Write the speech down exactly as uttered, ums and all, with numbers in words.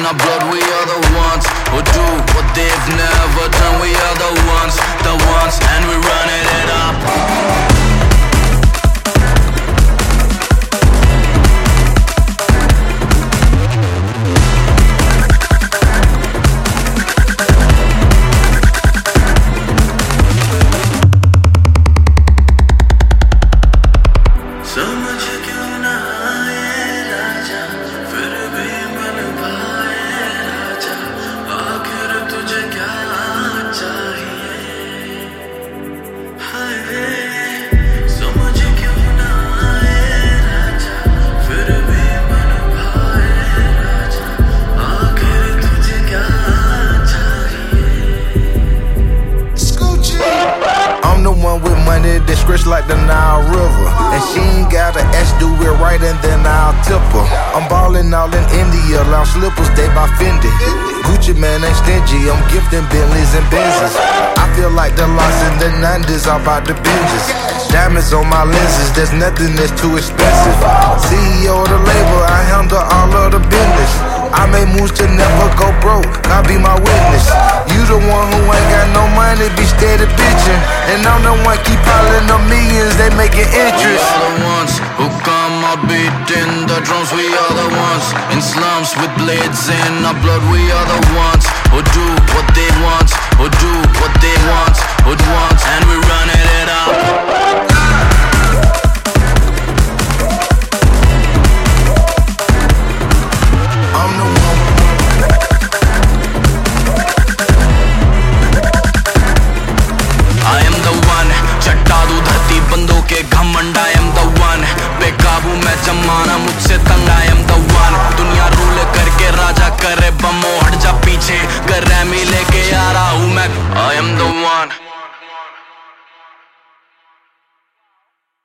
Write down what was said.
in our blood. We are the ones who do what they've never done. We are the ones, the ones, and we're running it up. That stretch like the Nile River, and she ain't got an ass, do it right and then I'll tip her. I'm ballin' all in India, lounge slippers, they by Fendi. Gucci man ain't stingy, I'm gifting Bentleys and Benzes. I feel like the loss in the nineties, all about the binges. Diamonds on my lenses, there's nothing that's too expensive. C E O of the label, I handle all of the business. I make moves to never go broke, God be my witness. You the one who ain't got no money, be steady bitchin'. And I'm the one keep piling up millions, they making interest. We are the ones who come out beating the drums. We are the ones in slums with blades in our blood. We are the ones who do what they want, who do what they want, who want, and we're running it up. घमंड I am the one, बेकाबू मैं जमाना मुझसे तंग I am the one, दुनिया rule करके राजा करे बमो हट जा पीछे, कर रैमी लेके आ रहा हूँ मैं I am the one.